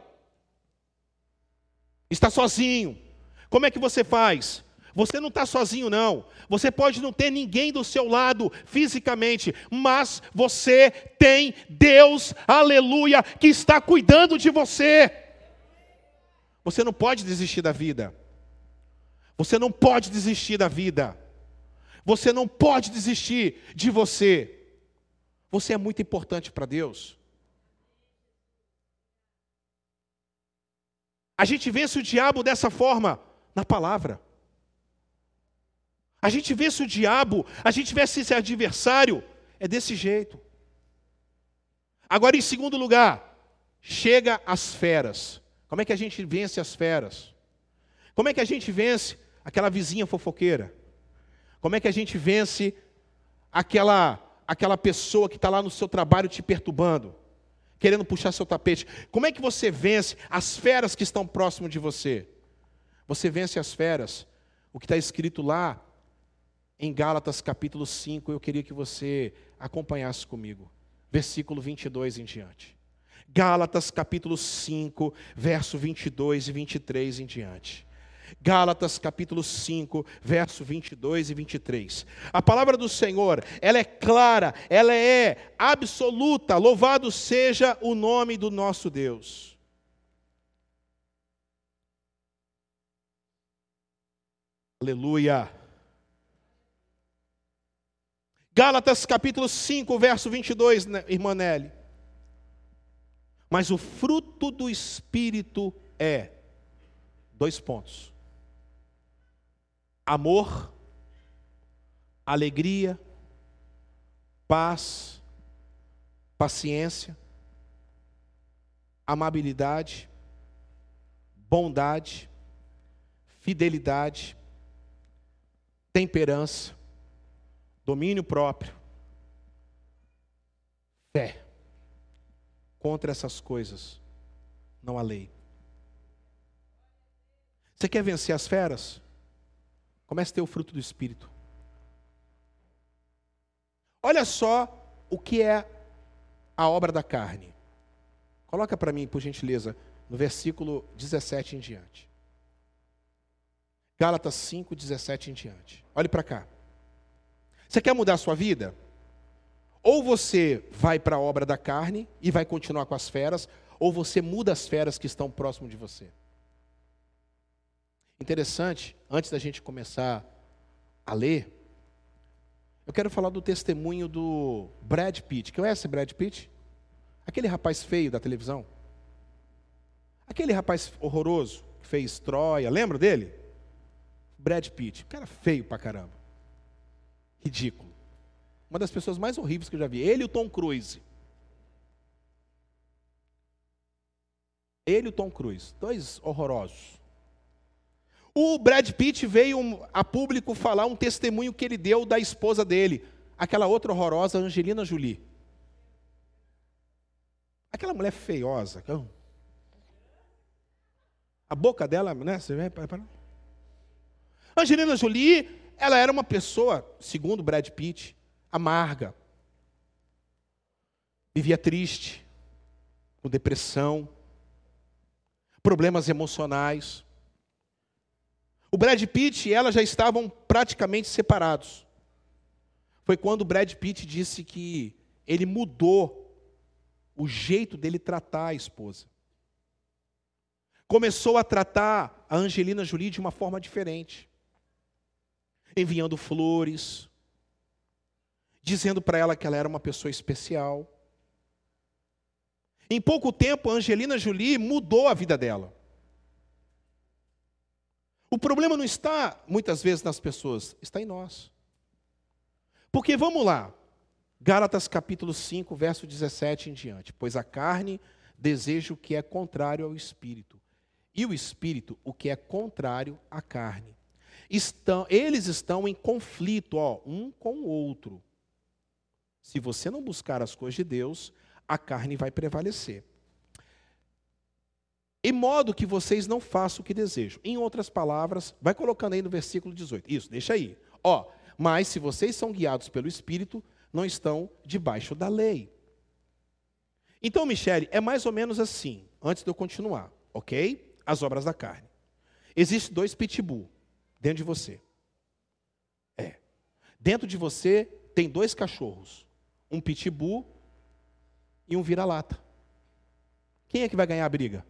Está sozinho. Como é que você faz? Você não está sozinho não. Você pode não ter ninguém do seu lado fisicamente, mas você tem Deus, aleluia, que está cuidando de você. Você não pode desistir da vida. Você não pode desistir da vida. Você não pode desistir de você. Você é muito importante para Deus. A gente vence o diabo dessa forma, na palavra. A gente vence o diabo, a gente vence esse adversário, é desse jeito. Agora, em segundo lugar, chega às feras. Como é que a gente vence as feras? Como é que a gente vence aquela vizinha fofoqueira? Como é que a gente vence aquela pessoa que está lá no seu trabalho te perturbando, querendo puxar seu tapete? Como é que você vence as feras que estão próximo de você? Você vence as feras, o que está escrito lá em Gálatas capítulo 5, eu queria que você acompanhasse comigo, versículo 22 em diante. Gálatas capítulo 5, verso 22 e 23 em diante. Gálatas capítulo 5, verso 22 e 23. A palavra do Senhor, ela é clara, ela é absoluta. Louvado seja o nome do nosso Deus. Aleluia. Gálatas capítulo 5, verso 22, irmã Nelly. Mas o fruto do Espírito é, 2 pontos. Amor, alegria, paz, paciência, amabilidade, bondade, fidelidade, temperança, domínio próprio, fé. Contra essas coisas não há lei. Você quer vencer as feras? Comece a ter o fruto do Espírito. Olha só o que é a obra da carne. Coloca para mim, por gentileza, no versículo 17 em diante. Gálatas 5, 17 em diante. Olhe para cá. Você quer mudar a sua vida? Ou você vai para a obra da carne e vai continuar com as feras, ou você muda as feras que estão próximo de você. Interessante, antes da gente começar a ler, eu quero falar do testemunho do Brad Pitt. Conhece Brad Pitt? Aquele rapaz feio da televisão. Aquele rapaz horroroso que fez Troia, lembra dele? Brad Pitt, um cara feio pra caramba. Ridículo. Uma das pessoas mais horríveis que eu já vi. Ele e o Tom Cruise. Ele e o Tom Cruise. 2 horrorosos. O Brad Pitt veio a público falar um testemunho que ele deu da esposa dele. Aquela outra horrorosa, Angelina Jolie. Aquela mulher feiosa. A boca dela, né? Você vê? Angelina Jolie, ela era uma pessoa, segundo Brad Pitt, amarga. Vivia triste, com depressão. problemas emocionais. O Brad Pitt e ela já estavam praticamente separados. Foi quando o Brad Pitt disse que ele mudou o jeito dele tratar a esposa. Começou a tratar a Angelina Jolie de uma forma diferente. Enviando flores, dizendo para ela que ela era uma pessoa especial. Em pouco tempo, a Angelina Jolie mudou a vida dela. O problema não está, muitas vezes, nas pessoas, está em nós. Porque, vamos lá, Gálatas capítulo 5, verso 17 em diante. Pois a carne deseja o que é contrário ao Espírito, e o Espírito o que é contrário à carne. Eles estão em conflito, um com o outro. Se você não buscar as coisas de Deus, a carne vai prevalecer. Em modo que vocês não façam o que desejam. Em outras palavras, vai colocando aí no versículo 18. Isso, deixa aí. Mas se vocês são guiados pelo Espírito, não estão debaixo da lei. Então, Michele, é mais ou menos assim, antes de eu continuar, ok? As obras da carne. Existem 2 pitbull dentro de você. Dentro de você tem 2 cachorros. Um pitbull e um vira-lata. Quem é que vai ganhar a briga?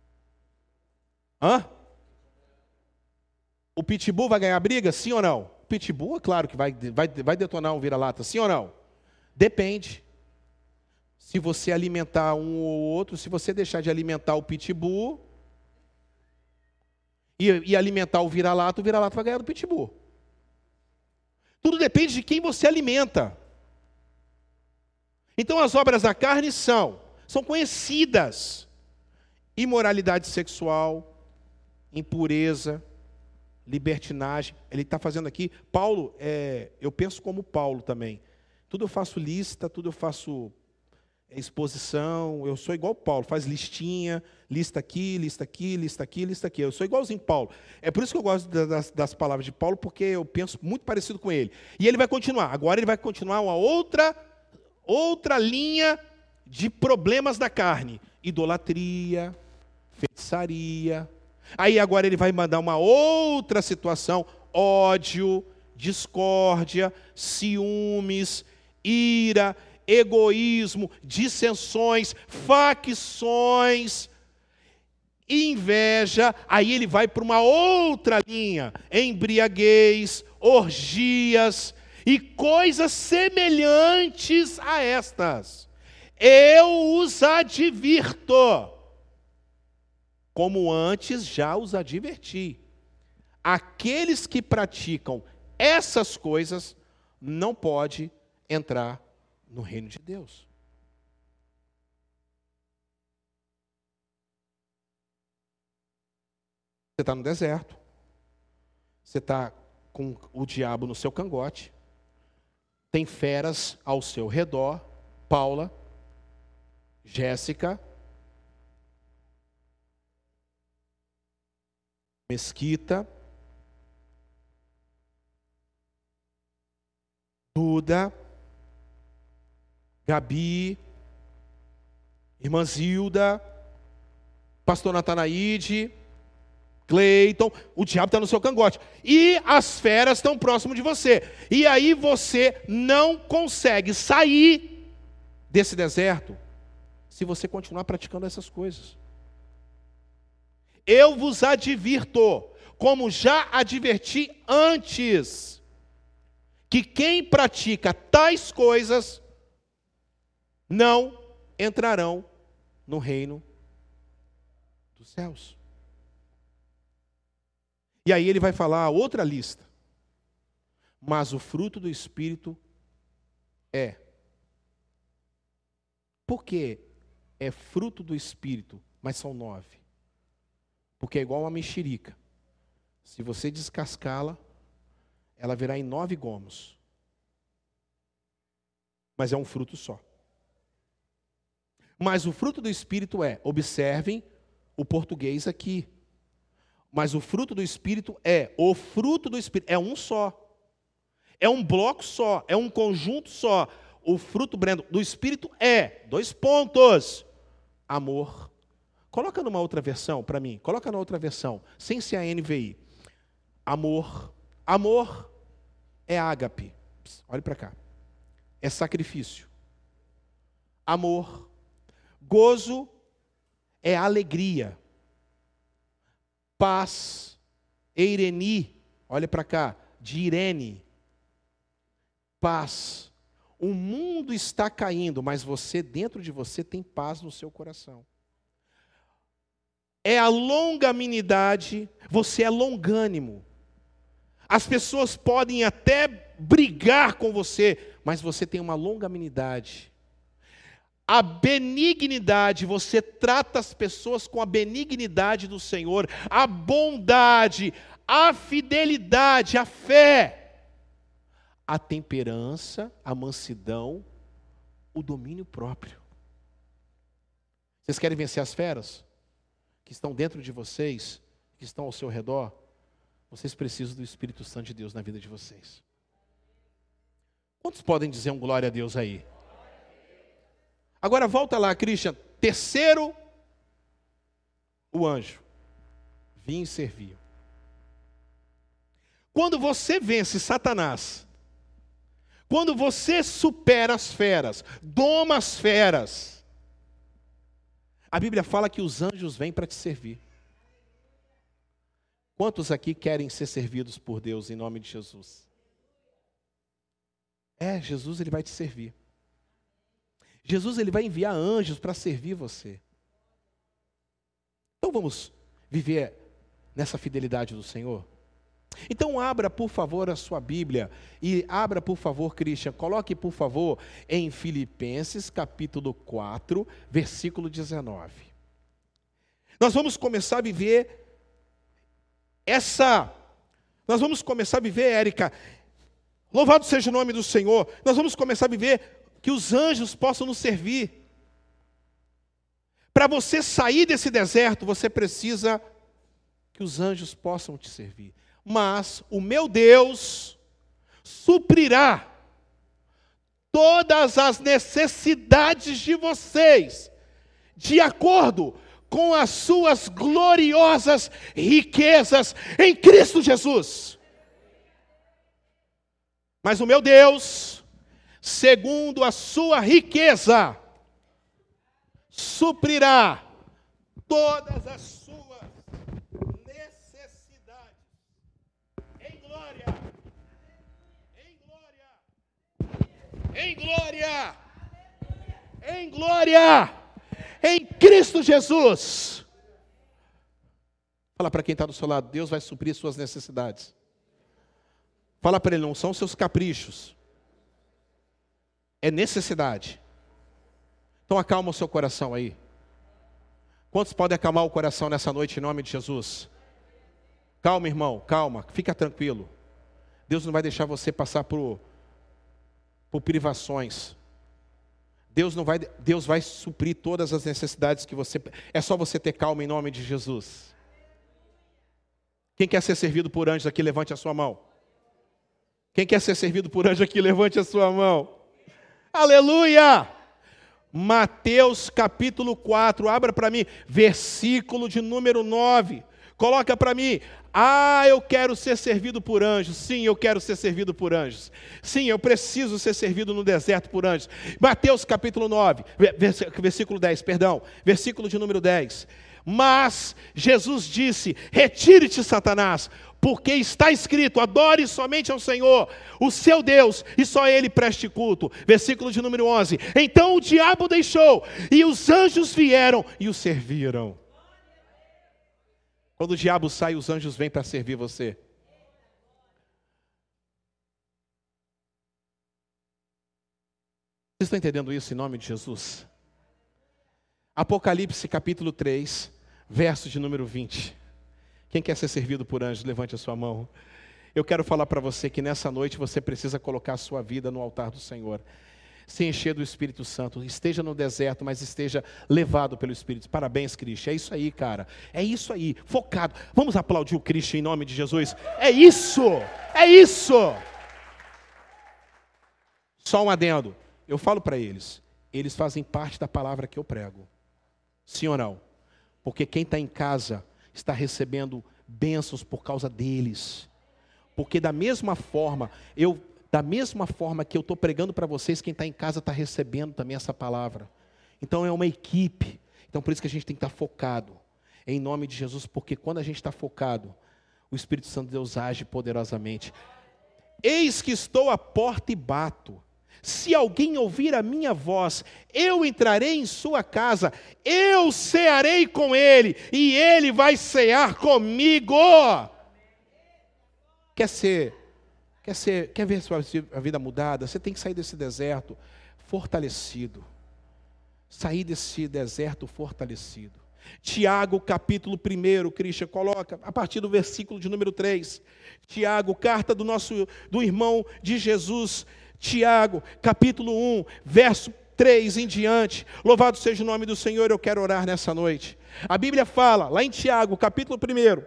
O pitbull vai ganhar a briga, sim ou não? O pitbull, é claro que vai detonar um vira-lata, sim ou não? Depende. Se você alimentar um ou outro, se você deixar de alimentar o pitbull e alimentar o vira-lata vai ganhar do pitbull. Tudo depende de quem você alimenta. Então as obras da carne são conhecidas: imoralidade sexual, impureza, libertinagem. Ele está fazendo aqui, Paulo, eu penso como Paulo também. Tudo eu faço lista, tudo eu faço exposição, eu sou igual Paulo, faz listinha, lista aqui, lista aqui, lista aqui, lista aqui. Eu sou igualzinho Paulo. É por isso que eu gosto das palavras de Paulo, porque eu penso muito parecido com ele. E ele vai continuar. Agora ele vai continuar uma outra linha de problemas da carne. Idolatria, feitiçaria. Aí agora ele vai mandar uma outra situação: ódio, discórdia, ciúmes, ira, egoísmo, dissensões, facções, inveja. Aí ele vai para uma outra linha: embriaguez, orgias e coisas semelhantes a estas. Eu os advirto, como antes já os adverti. Aqueles que praticam essas coisas não podem entrar no reino de Deus. Você está no deserto, você está com o diabo no seu cangote, tem feras ao seu redor, Paula, Jéssica, Mesquita, Duda, Gabi, Irmã Zilda, Pastor Natanaide, Cleiton. O diabo está no seu cangote. E as feras estão próximo de você. E aí você não consegue sair desse deserto se você continuar praticando essas coisas. Eu vos advirto, como já adverti antes, que quem pratica tais coisas não entrarão no reino dos céus. E aí ele vai falar outra lista. Mas o fruto do Espírito é. Por que é fruto do Espírito, mas são 9? Porque é igual uma mexerica. Se você descascá-la, ela virá em 9 gomos. Mas é um fruto só. Mas o fruto do Espírito é, observem o português aqui. Mas o fruto do Espírito o fruto do Espírito é um só. É um bloco só, é um conjunto só. O fruto, Brendo, do Espírito é, 2 pontos. Amor. Coloca numa outra versão para mim. Coloca na outra versão, sem ser a NVI. Amor. Amor é ágape. Olhe para cá. É sacrifício. Amor. Gozo é alegria. Paz. Eireni. Olha para cá. De Irene. Paz. O mundo está caindo, mas você, dentro de você, tem paz no seu coração. É a longanimidade, você é longânimo. As pessoas podem até brigar com você, mas você tem uma longanimidade. A benignidade, você trata as pessoas com a benignidade do Senhor, a bondade, a fidelidade, a fé, a temperança, a mansidão, o domínio próprio. Vocês querem vencer as feras que estão dentro de vocês, que estão ao seu redor? Vocês precisam do Espírito Santo de Deus na vida de vocês. Quantos podem dizer um glória a Deus aí? Agora volta lá, Christian. Terceiro, o anjo. Vim servir. Quando você vence Satanás, quando você supera as feras, doma as feras, a Bíblia fala que os anjos vêm para te servir. Quantos aqui querem ser servidos por Deus em nome de Jesus? Jesus ele vai te servir. Jesus ele vai enviar anjos para servir você. Então vamos viver nessa fidelidade do Senhor? Então abra por favor a sua Bíblia e abra por favor, Christian, coloque por favor em Filipenses capítulo 4, versículo 19. Nós vamos começar a viver Érica, louvado seja o nome do Senhor, nós vamos começar a viver que os anjos possam nos servir. Para você sair desse deserto, você precisa que os anjos possam te servir. Mas o meu Deus suprirá todas as necessidades de vocês, de acordo com as suas gloriosas riquezas em Cristo Jesus. Mas o meu Deus, segundo a sua riqueza, suprirá todas as suas necessidades em glória, em glória, em glória, em glória, em Cristo Jesus. Fala para quem está do seu lado, Deus vai suprir suas necessidades. Fala para ele, não são seus caprichos, é necessidade. Então acalma o seu coração aí. Quantos podem acalmar o coração nessa noite em nome de Jesus? Calma, irmão, calma, fica tranquilo. Deus não vai deixar você passar por privações. Deus vai suprir todas as necessidades que você... É só você ter calma em nome de Jesus. Quem quer ser servido por anjos aqui, levante a sua mão. Quem quer ser servido por anjo aqui, levante a sua mão. Aleluia! Mateus capítulo 4, abra para mim, versículo de número 9. Coloca para mim, eu quero ser servido por anjos. Sim, eu quero ser servido por anjos. Sim, eu preciso ser servido no deserto por anjos. Mateus capítulo 9, versículo 10, versículo de número 10. Mas Jesus disse, retire-te, Satanás, porque está escrito, adore somente ao Senhor, o seu Deus, e só a Ele preste culto. Versículo de número 11. Então o diabo deixou, e os anjos vieram e o serviram. Quando o diabo sai, os anjos vêm para servir você. Vocês estão entendendo isso em nome de Jesus? Apocalipse capítulo 3, verso de número 20. Quem quer ser servido por anjos, levante a sua mão. Eu quero falar para você que nessa noite você precisa colocar a sua vida no altar do Senhor. Se encher do Espírito Santo. Esteja no deserto, mas esteja levado pelo Espírito. Parabéns, Cristo. É isso aí, cara. É isso aí. Focado. Vamos aplaudir o Cristo em nome de Jesus. É isso. É isso. Só um adendo. Eu falo para eles. Eles fazem parte da palavra que eu prego. Sim ou não? Porque quem está em casa está recebendo bênçãos por causa deles. Porque da mesma forma que eu estou pregando para vocês, quem está em casa está recebendo também essa palavra. Então é uma equipe. Então por isso que a gente tem que estar focado. Em nome de Jesus, porque quando a gente está focado, o Espírito Santo de Deus age poderosamente. Eis que estou à porta e bato. Se alguém ouvir a minha voz, eu entrarei em sua casa, eu cearei com ele, e ele vai cear comigo. Quer ver a vida mudada? Você tem que sair desse deserto fortalecido. Sair desse deserto fortalecido. Tiago, capítulo 1, Cristian, coloca, a partir do versículo de número 3. Tiago, carta do irmão de Jesus, Tiago, capítulo 1, verso 3 em diante. Louvado seja o nome do Senhor, eu quero orar nessa noite. A Bíblia fala, lá em Tiago, capítulo 1,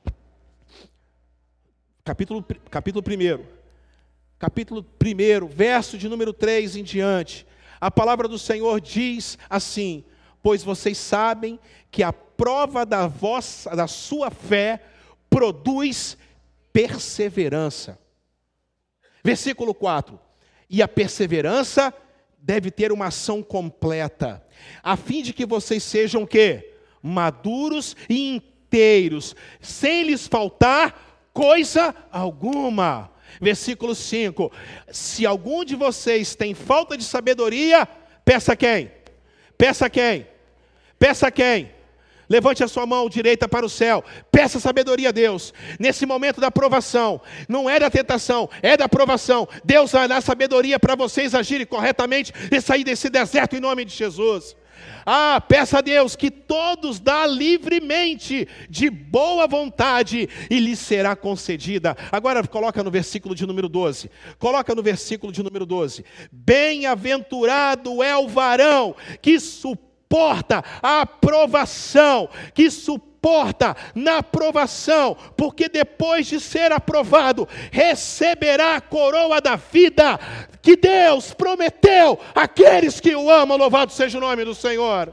verso de número 3 em diante. A palavra do Senhor diz assim: pois vocês sabem que a prova da sua fé produz perseverança. Versículo 4. E a perseverança deve ter uma ação completa, a fim de que vocês sejam o quê? Maduros e inteiros, sem lhes faltar coisa alguma. Versículo 5. Se algum de vocês tem falta de sabedoria, peça a quem? Peça a quem? Peça a quem? Levante a sua mão direita para o céu. Peça sabedoria a Deus. Nesse momento da provação, não é da tentação, é da provação. Deus vai dar sabedoria para vocês agirem corretamente e sair desse deserto em nome de Jesus. Peça a Deus que todos dá livremente, de boa vontade, e lhe será concedida. Agora coloca no versículo de número 12. Coloca no versículo de número 12. Bem-aventurado é o varão que suporta a provação, que suporta na provação, porque depois de ser aprovado, receberá a coroa da vida que Deus prometeu àqueles que o amam. Louvado seja o nome do Senhor.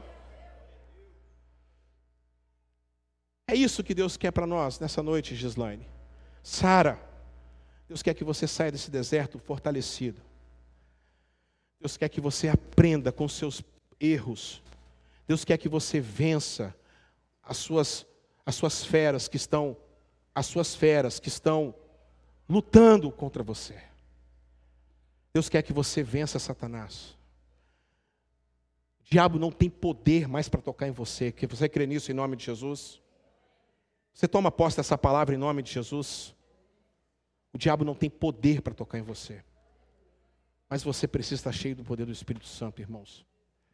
É isso que Deus quer para nós nessa noite, Gislaine. Sara, Deus quer que você saia desse deserto fortalecido. Deus quer que você aprenda com seus erros. Deus quer que você vença as suas feras que estão lutando contra você. Deus quer que você vença Satanás. O diabo não tem poder mais para tocar em você. Que você crê nisso em nome de Jesus? Você toma posse dessa palavra em nome de Jesus? O diabo não tem poder para tocar em você. Mas você precisa estar cheio do poder do Espírito Santo, irmãos.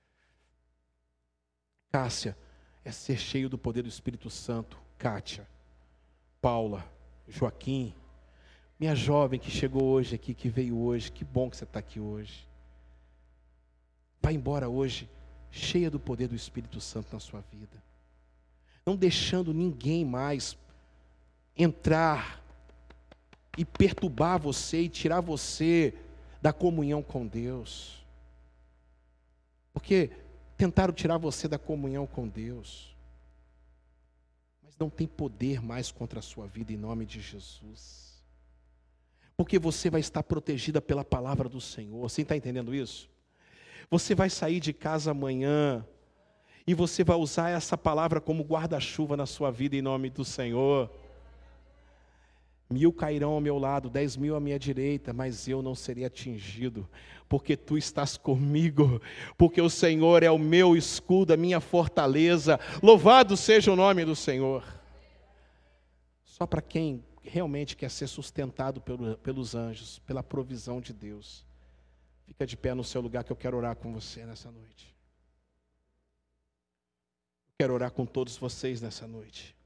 Cássia, é ser cheio do poder do Espírito Santo. Kátia, Paula, Joaquim, minha jovem que chegou hoje aqui, que veio hoje, que bom que você está aqui hoje. Vai embora hoje, cheia do poder do Espírito Santo na sua vida. Não deixando ninguém mais entrar e perturbar você e tirar você da comunhão com Deus. Porque tentaram tirar você da comunhão com Deus, mas não tem poder mais contra a sua vida em nome de Jesus. Porque você vai estar protegida pela palavra do Senhor. Você está entendendo isso? Você vai sair de casa amanhã e você vai usar essa palavra como guarda-chuva na sua vida em nome do Senhor. 1000 cairão ao meu lado, 10.000 à minha direita, mas eu não serei atingido, porque tu estás comigo, porque o Senhor é o meu escudo, a minha fortaleza. Louvado seja o nome do Senhor. Só para quem realmente quer ser sustentado pelos anjos, pela provisão de Deus. Fica de pé no seu lugar que eu quero orar com você nessa noite. Eu quero orar com todos vocês nessa noite.